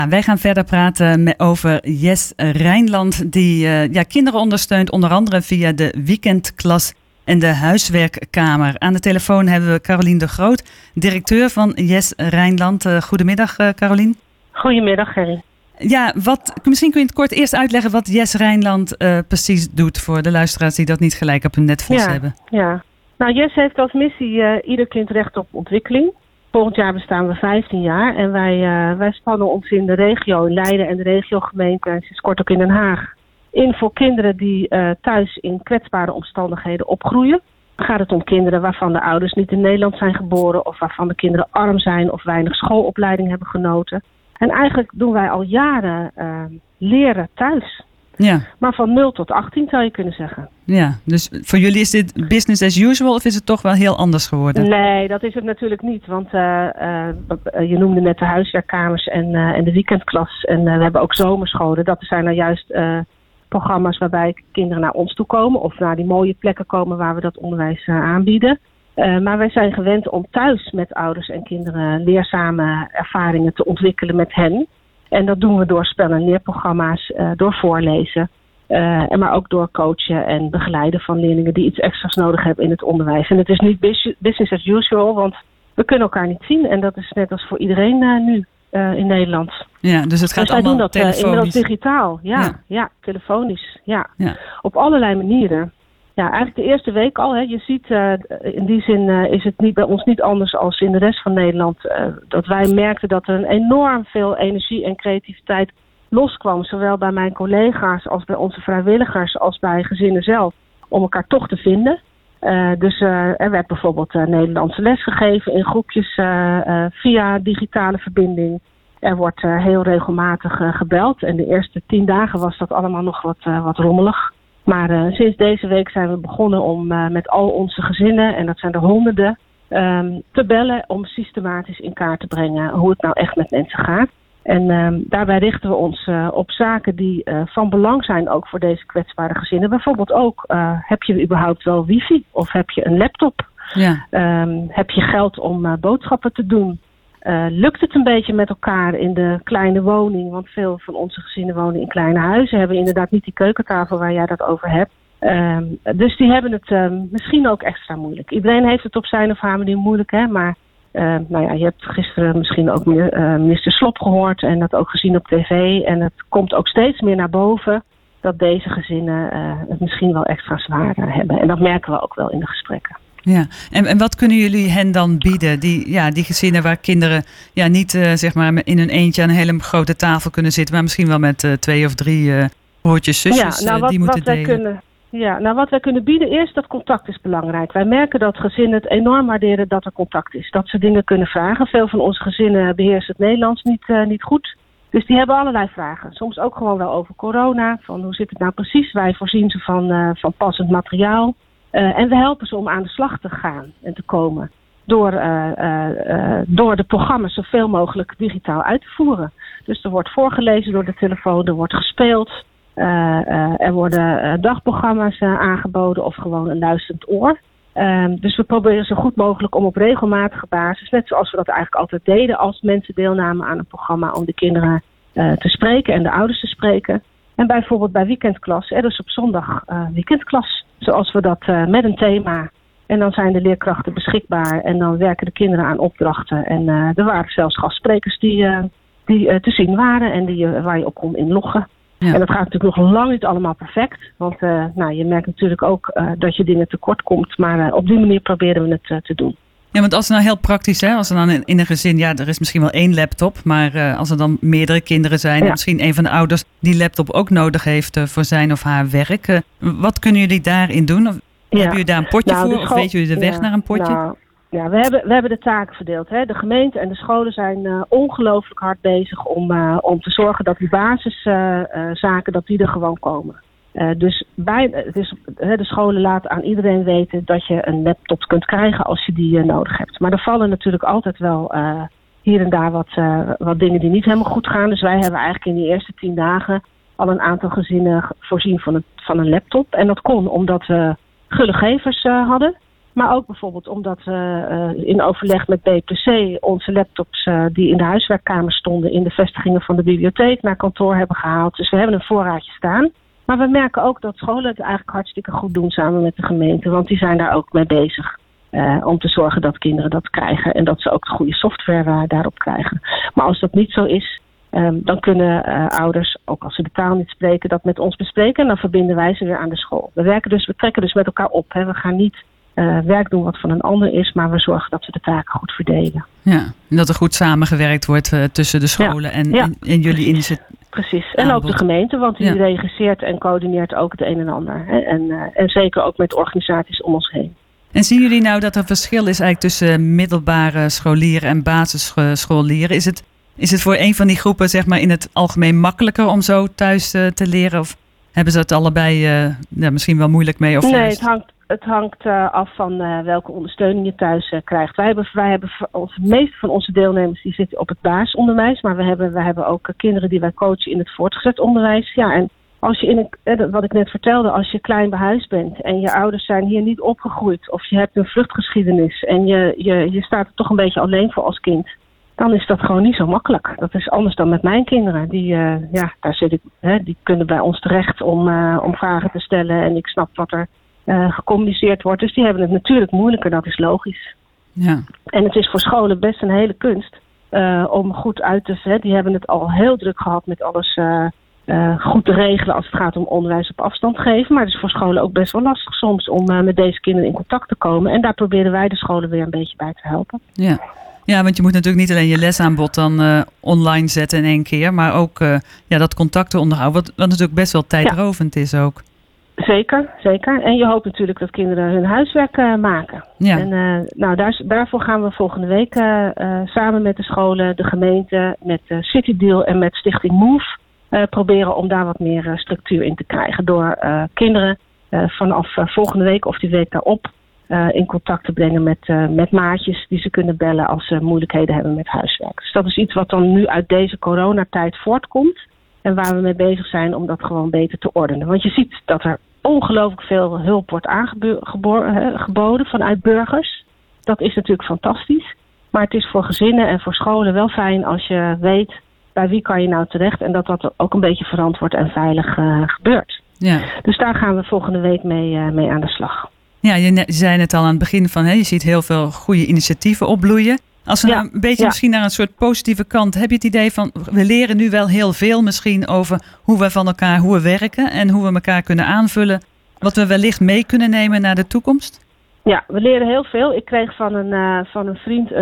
Wij gaan verder praten over Jes Rijnland, die kinderen ondersteunt, onder andere via de weekendklas en de huiswerkkamer. Aan de telefoon hebben we Carolien de Groot, directeur van Jes Rijnland. Goedemiddag, Carolien. Goedemiddag, Gerry. Ja, misschien kun je het kort eerst uitleggen wat Jes Rijnland precies doet voor de luisteraars die dat niet gelijk op hun netvlies hebben. Ja. Nou, Jes heeft als missie ieder kind recht op ontwikkeling. Volgend jaar bestaan we 15 jaar en wij spannen ons in de regio in Leiden en de regiogemeente en sinds kort ook in Den Haag in voor kinderen die thuis in kwetsbare omstandigheden opgroeien. Dan gaat het om kinderen waarvan de ouders niet in Nederland zijn geboren of waarvan de kinderen arm zijn of weinig schoolopleiding hebben genoten. En eigenlijk doen wij al jaren leren thuis. Ja. Maar van 0 tot 18 zou je kunnen zeggen. Ja, dus voor jullie is dit business as usual of is het toch wel heel anders geworden? Nee, dat is het natuurlijk niet. Want je noemde net de huiswerkkamers en de weekendklas. En we hebben ook zomerscholen. Dat zijn nou juist programma's waarbij kinderen naar ons toe komen. Of naar die mooie plekken komen waar we dat onderwijs aanbieden. Maar wij zijn gewend om thuis met ouders en kinderen leerzame ervaringen te ontwikkelen met hen. En dat doen we door spel- en leerprogramma's, door voorlezen. Maar ook door coachen en begeleiden van leerlingen die iets extra's nodig hebben in het onderwijs. En het is niet business as usual, want we kunnen elkaar niet zien. En dat is net als voor iedereen nu in Nederland. Ja, dus het gaat dus allemaal telefonisch. Wij doen dat inmiddels digitaal. Ja, telefonisch. Ja. Op allerlei manieren. Ja, eigenlijk de eerste week al. Hè. Je ziet, in die zin is het bij ons niet anders als in de rest van Nederland. Dat wij merkten dat er enorm veel energie en creativiteit loskwam. Zowel bij mijn collega's als bij onze vrijwilligers als bij gezinnen zelf. Om elkaar toch te vinden. Dus er werd bijvoorbeeld Nederlandse les gegeven in groepjes via digitale verbinding. Er wordt heel regelmatig gebeld. En de eerste 10 dagen was dat allemaal nog wat rommelig. Maar sinds deze week zijn we begonnen om met al onze gezinnen, en dat zijn er honderden, te bellen om systematisch in kaart te brengen hoe het nou echt met mensen gaat. En daarbij richten we ons op zaken die van belang zijn ook voor deze kwetsbare gezinnen. Bijvoorbeeld ook, heb je überhaupt wel wifi of heb je een laptop? Ja. Heb je geld om boodschappen te doen? Lukt het een beetje met elkaar in de kleine woning? Want veel van onze gezinnen wonen in kleine huizen. Hebben inderdaad niet die keukentafel waar jij dat over hebt. Dus die hebben het misschien ook extra moeilijk. Iedereen heeft het op zijn of haar manier moeilijk. Hè? Maar je hebt gisteren misschien ook minister Slop gehoord. En dat ook gezien op tv. En het komt ook steeds meer naar boven. Dat deze gezinnen het misschien wel extra zwaar hebben. En dat merken we ook wel in de gesprekken. Ja, en wat kunnen jullie hen dan bieden? Die gezinnen waar kinderen niet zeg maar in hun eentje aan een hele grote tafel kunnen zitten, maar misschien wel met 2 of 3 broertjes, zusjes die moeten delen. Wat wij kunnen bieden, eerst dat contact is belangrijk. Wij merken dat gezinnen het enorm waarderen dat er contact is. Dat ze dingen kunnen vragen. Veel van onze gezinnen beheersen het Nederlands niet goed. Dus die hebben allerlei vragen. Soms ook gewoon wel over corona. Van hoe zit het nou precies? Wij voorzien ze van passend materiaal. En we helpen ze om aan de slag te gaan en te komen. Door de programma's zoveel mogelijk digitaal uit te voeren. Dus er wordt voorgelezen door de telefoon, er wordt gespeeld. Er worden dagprogramma's aangeboden of gewoon een luisterend oor. Dus we proberen zo goed mogelijk om op regelmatige basis, net zoals we dat eigenlijk altijd deden als mensen deelnamen aan een programma, om de kinderen te spreken en de ouders te spreken. En bijvoorbeeld bij weekendklas, dus op zondag weekendklas, zoals we dat met een thema. En dan zijn de leerkrachten beschikbaar en dan werken de kinderen aan opdrachten. En er waren zelfs gastsprekers die te zien waren en waar je op kon inloggen. Ja. En dat gaat natuurlijk nog lang niet allemaal perfect. Want je merkt natuurlijk ook dat je dingen tekort komt. Maar op die manier proberen we het te doen. Ja, want als het nou heel praktisch, hè, als er dan in een gezin, er is misschien wel 1 laptop, maar als er dan meerdere kinderen zijn, en misschien een van de ouders die laptop ook nodig heeft voor zijn of haar werk. Wat kunnen jullie daarin doen? Of hebben jullie daar een potje voor? Of weten jullie de weg naar een potje? We hebben de taken verdeeld. Hè. De gemeente en de scholen zijn ongelooflijk hard bezig om te zorgen dat die basiszaken dat die er gewoon komen. Dus de scholen laten aan iedereen weten dat je een laptop kunt krijgen als je die nodig hebt. Maar er vallen natuurlijk altijd wel hier en daar wat dingen die niet helemaal goed gaan. Dus wij hebben eigenlijk in die eerste 10 dagen al een aantal gezinnen voorzien van een laptop. En dat kon omdat we gulle gevers hadden. Maar ook bijvoorbeeld omdat we in overleg met BPC onze laptops die in de huiswerkkamer stonden in de vestigingen van de bibliotheek naar kantoor hebben gehaald. Dus we hebben een voorraadje staan. Maar we merken ook dat scholen het eigenlijk hartstikke goed doen samen met de gemeente. Want die zijn daar ook mee bezig. Om te zorgen dat kinderen dat krijgen. En dat ze ook de goede software daarop krijgen. Maar als dat niet zo is, dan kunnen ouders, ook als ze de taal niet spreken, dat met ons bespreken. En dan verbinden wij ze weer aan de school. We trekken dus met elkaar op. Hè. We gaan niet werk doen wat van een ander is. Maar we zorgen dat we de taken goed verdelen. Ja, en dat er goed samengewerkt wordt tussen de scholen en jullie initiatief. Precies. En ook de gemeente, want die regisseert en coördineert ook het een en ander. Hè. En zeker ook met organisaties om ons heen. En zien jullie nou dat er verschil is eigenlijk tussen middelbare scholieren en basisscholieren? Is het voor een van die groepen zeg maar in het algemeen makkelijker om zo thuis te leren? Of hebben ze het allebei misschien wel moeilijk mee? Of nee, het hangt af van welke ondersteuning je thuis krijgt. Wij hebben de meeste van onze deelnemers die zitten op het basisonderwijs. Maar we hebben ook kinderen die wij coachen in het voortgezet onderwijs. Ja, en als je wat ik net vertelde, als je klein behuisd bent en je ouders zijn hier niet opgegroeid of je hebt een vluchtgeschiedenis en je staat er toch een beetje alleen voor als kind, dan is dat gewoon niet zo makkelijk. Dat is anders dan met mijn kinderen. Die kunnen bij ons terecht om vragen te stellen en ik snap wat er gecommuniceerd wordt. Dus die hebben het natuurlijk moeilijker, dat is logisch. Ja. En het is voor scholen best een hele kunst om goed uit te... Die hebben het al heel druk gehad met alles goed te regelen als het gaat om onderwijs op afstand geven. Maar het is voor scholen ook best wel lastig soms om met deze kinderen in contact te komen. En daar proberen wij de scholen weer een beetje bij te helpen. Ja. Ja, want je moet natuurlijk niet alleen je lesaanbod dan online zetten in één keer, maar ook dat contacten onderhouden, wat natuurlijk best wel tijdrovend is ook. Zeker, zeker. En je hoopt natuurlijk dat kinderen hun huiswerk maken. Ja. En daarvoor gaan we volgende week samen met de scholen, de gemeente, met City Deal en met Stichting Move proberen om daar wat meer structuur in te krijgen. Door kinderen vanaf volgende week of die week daarop in contact te brengen met maatjes die ze kunnen bellen als ze moeilijkheden hebben met huiswerk. Dus dat is iets wat dan nu uit deze coronatijd voortkomt. En waar we mee bezig zijn om dat gewoon beter te ordenen. Want je ziet dat er ongelooflijk veel hulp wordt geboden vanuit burgers. Dat is natuurlijk fantastisch. Maar het is voor gezinnen en voor scholen wel fijn als je weet bij wie kan je nou terecht. En dat ook een beetje verantwoord en veilig gebeurt. Ja. Dus daar gaan we volgende week mee aan de slag. Ja, je zei het al aan het begin van je ziet heel veel goede initiatieven opbloeien. Als we nou een beetje misschien naar een soort positieve kant, heb je het idee van we leren nu wel heel veel misschien over hoe we werken en hoe we elkaar kunnen aanvullen, wat we wellicht mee kunnen nemen naar de toekomst? Ja, we leren heel veel. Ik kreeg van een vriend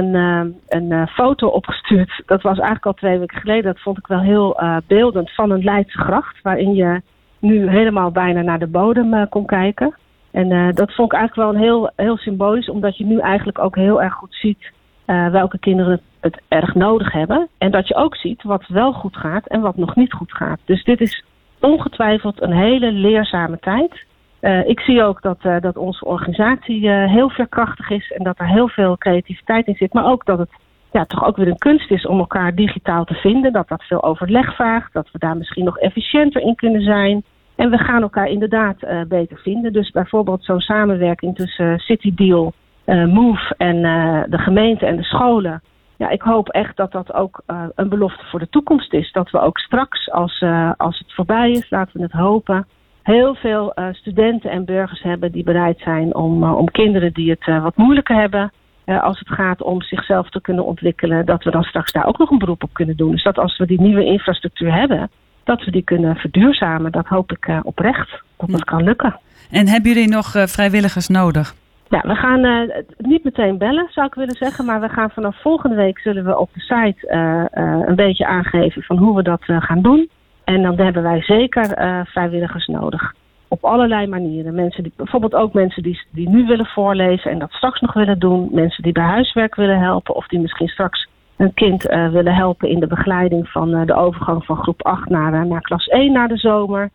een foto opgestuurd. Dat was eigenlijk al 2 weken geleden. Dat vond ik wel heel beeldend van een Leidse gracht, waarin je nu helemaal bijna naar de bodem kon kijken. En dat vond ik eigenlijk wel heel, heel symbolisch, omdat je nu eigenlijk ook heel erg goed ziet welke kinderen het erg nodig hebben. En dat je ook ziet wat wel goed gaat en wat nog niet goed gaat. Dus dit is ongetwijfeld een hele leerzame tijd. Ik zie ook dat onze organisatie heel veerkrachtig is en dat er heel veel creativiteit in zit. Maar ook dat het toch ook weer een kunst is om elkaar digitaal te vinden. Dat veel overleg vraagt, dat we daar misschien nog efficiënter in kunnen zijn. En we gaan elkaar inderdaad beter vinden. Dus bijvoorbeeld zo'n samenwerking tussen City Deal, Move en de gemeente en de scholen. Ja, ik hoop echt dat dat ook een belofte voor de toekomst is. Dat we ook straks, als het voorbij is, laten we het hopen, heel veel studenten en burgers hebben die bereid zijn om kinderen die het wat moeilijker hebben, als het gaat om zichzelf te kunnen ontwikkelen, dat we dan straks daar ook nog een beroep op kunnen doen. Dus dat als we die nieuwe infrastructuur hebben, dat we die kunnen verduurzamen. Dat hoop ik oprecht, dat kan lukken. En hebben jullie nog vrijwilligers nodig? Ja, we gaan niet meteen bellen, zou ik willen zeggen. Maar we gaan vanaf volgende week zullen we op de site een beetje aangeven van hoe we dat gaan doen. En dan hebben wij zeker vrijwilligers nodig. Op allerlei manieren. Bijvoorbeeld ook mensen die nu willen voorlezen en dat straks nog willen doen. Mensen die bij huiswerk willen helpen of die misschien straks een kind willen helpen in de begeleiding van de overgang van groep 8 naar klas 1 na de zomer.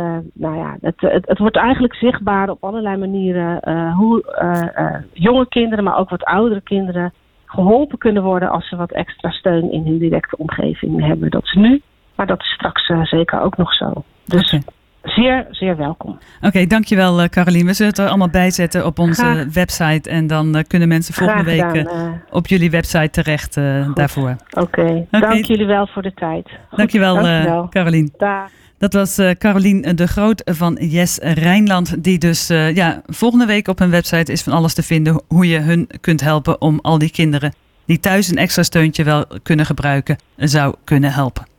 Het wordt eigenlijk zichtbaar op allerlei manieren hoe jonge kinderen, maar ook wat oudere kinderen geholpen kunnen worden als ze wat extra steun in hun directe omgeving hebben. Dat is nu, maar dat is straks zeker ook nog zo. Dus Zeer, zeer welkom. Oké, dankjewel Carolien. We zullen het er allemaal bij zetten op onze website. En dan kunnen mensen volgende week op jullie website terecht daarvoor. Oké, dank jullie wel voor de tijd. Dankjewel Carolien. Dag. Dat was Carolien de Groot van Yes Rijnland. Die dus volgende week op hun website is van alles te vinden. Hoe je hun kunt helpen om al die kinderen die thuis een extra steuntje wel kunnen gebruiken, zou kunnen helpen.